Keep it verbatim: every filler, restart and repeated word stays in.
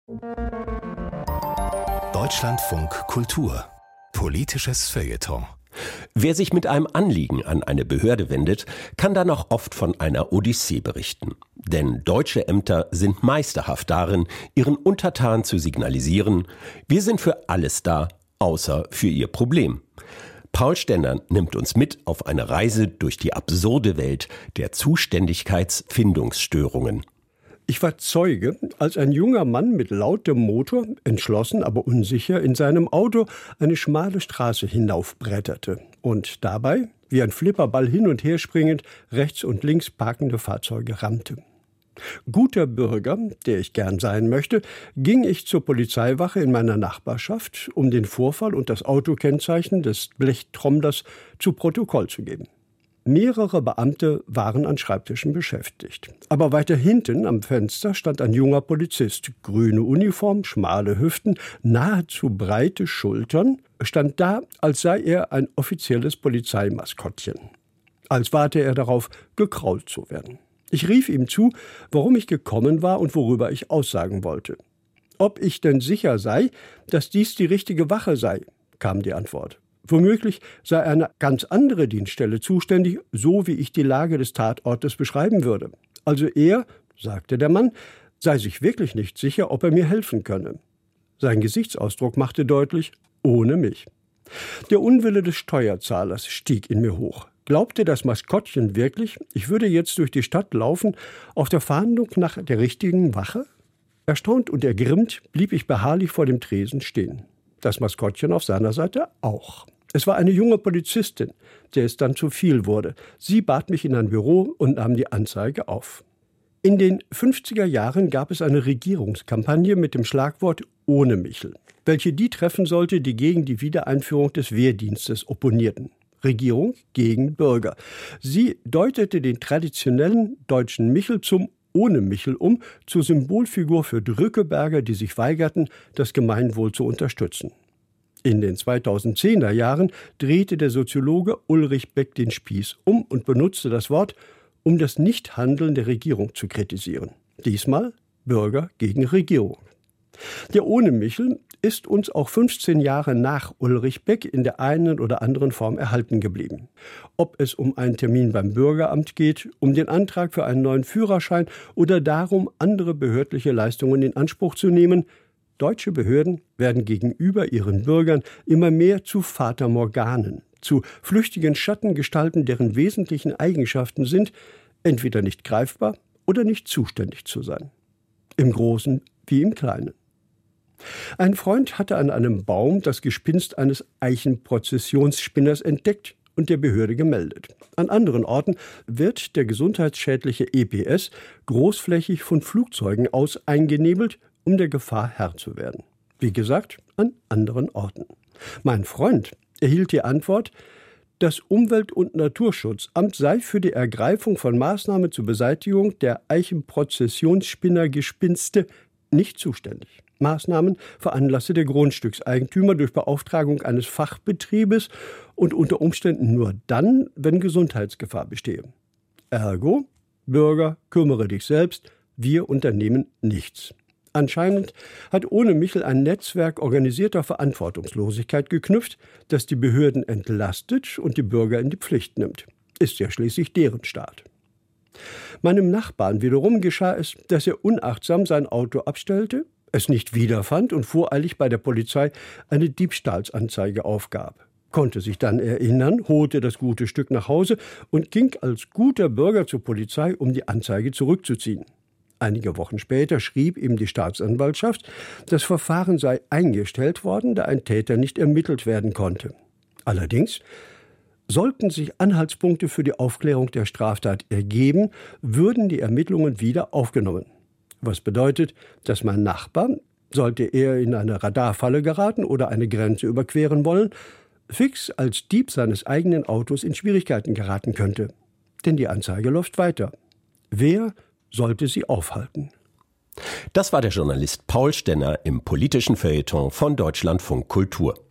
Deutschlandfunk Kultur. Politisches Feuilleton. Wer sich mit einem Anliegen an eine Behörde wendet, kann dann auch oft von einer Odyssee berichten. Denn deutsche Ämter sind meisterhaft darin, ihren Untertanen zu signalisieren, wir sind für alles da, außer für ihr Problem. Paul Stenner nimmt uns mit auf eine Reise durch die absurde Welt der Zuständigkeitsfindungsstörungen. Ich war Zeuge, als ein junger Mann mit lautem Motor, entschlossen, aber unsicher, in seinem Auto eine schmale Straße hinaufbretterte und dabei, wie ein Flipperball hin und her springend, rechts und links parkende Fahrzeuge rammte. Guter Bürger, der ich gern sein möchte, ging ich zur Polizeiwache in meiner Nachbarschaft, um den Vorfall und das Autokennzeichen des Blechtrommlers zu Protokoll zu geben. Mehrere Beamte waren an Schreibtischen beschäftigt. Aber weiter hinten am Fenster stand ein junger Polizist. Grüne Uniform, schmale Hüften, nahezu breite Schultern, stand da, als sei er ein offizielles Polizeimaskottchen. Als warte er darauf, gekrault zu werden. Ich rief ihm zu, warum ich gekommen war und worüber ich aussagen wollte. Ob ich denn sicher sei, dass dies die richtige Wache sei, kam die Antwort. Womöglich sei eine ganz andere Dienststelle zuständig, so wie ich die Lage des Tatortes beschreiben würde. Also er, sagte der Mann, sei sich wirklich nicht sicher, ob er mir helfen könne. Sein Gesichtsausdruck machte deutlich, ohne mich. Der Unwille des Steuerzahlers stieg in mir hoch. Glaubte das Maskottchen wirklich, ich würde jetzt durch die Stadt laufen, auf der Fahndung nach der richtigen Wache? Erstaunt und ergrimmt blieb ich beharrlich vor dem Tresen stehen. Das Maskottchen auf seiner Seite auch. Es war eine junge Polizistin, der es dann zu viel wurde. Sie bat mich in ein Büro und nahm die Anzeige auf. In den fünfziger Jahren gab es eine Regierungskampagne mit dem Schlagwort »Ohne Michel«, welche die treffen sollte, die gegen die Wiedereinführung des Wehrdienstes opponierten. Regierung gegen Bürger. Sie deutete den traditionellen deutschen Michel zum »Ohne Michel« um, zur Symbolfigur für Drückeberger, die sich weigerten, das Gemeinwohl zu unterstützen. In den zweitausendzehner Jahren drehte der Soziologe Ulrich Beck den Spieß um und benutzte das Wort, um das Nichthandeln der Regierung zu kritisieren. Diesmal Bürger gegen Regierung. Der Ohne Michel ist uns auch fünfzehn Jahre nach Ulrich Beck in der einen oder anderen Form erhalten geblieben. Ob es um einen Termin beim Bürgeramt geht, um den Antrag für einen neuen Führerschein oder darum, andere behördliche Leistungen in Anspruch zu nehmen, deutsche Behörden werden gegenüber ihren Bürgern immer mehr zu Fatamorganen, zu flüchtigen Schattengestalten, deren wesentlichen Eigenschaften sind, entweder nicht greifbar oder nicht zuständig zu sein. Im Großen wie im Kleinen. Ein Freund hatte an einem Baum das Gespinst eines Eichenprozessionsspinners entdeckt und der Behörde gemeldet. An anderen Orten wird der gesundheitsschädliche E P S großflächig von Flugzeugen aus eingenebelt, um der Gefahr Herr zu werden. Wie gesagt, an anderen Orten. Mein Freund erhielt die Antwort, das Umwelt- und Naturschutzamt sei für die Ergreifung von Maßnahmen zur Beseitigung der Eichenprozessionsspinnergespinste nicht zuständig. Maßnahmen veranlasste der Grundstückseigentümer durch Beauftragung eines Fachbetriebes und unter Umständen nur dann, wenn Gesundheitsgefahr bestehe. Ergo, Bürger, kümmere dich selbst, wir unternehmen nichts. Anscheinend hat Ohne Michel ein Netzwerk organisierter Verantwortungslosigkeit geknüpft, das die Behörden entlastet und die Bürger in die Pflicht nimmt. Ist ja schließlich deren Staat. Meinem Nachbarn wiederum geschah es, dass er unachtsam sein Auto abstellte, es nicht wiederfand und voreilig bei der Polizei eine Diebstahlsanzeige aufgab. Konnte sich dann erinnern, holte das gute Stück nach Hause und ging als guter Bürger zur Polizei, um die Anzeige zurückzuziehen. Einige Wochen später schrieb ihm die Staatsanwaltschaft, das Verfahren sei eingestellt worden, da ein Täter nicht ermittelt werden konnte. Allerdings sollten sich Anhaltspunkte für die Aufklärung der Straftat ergeben, würden die Ermittlungen wieder aufgenommen. Was bedeutet, dass mein Nachbar, sollte er in eine Radarfalle geraten oder eine Grenze überqueren wollen, fix als Dieb seines eigenen Autos in Schwierigkeiten geraten könnte. Denn die Anzeige läuft weiter. Wer sollte sie aufhalten? Das war der Journalist Paul Stenner im politischen Feuilleton von Deutschlandfunk Kultur.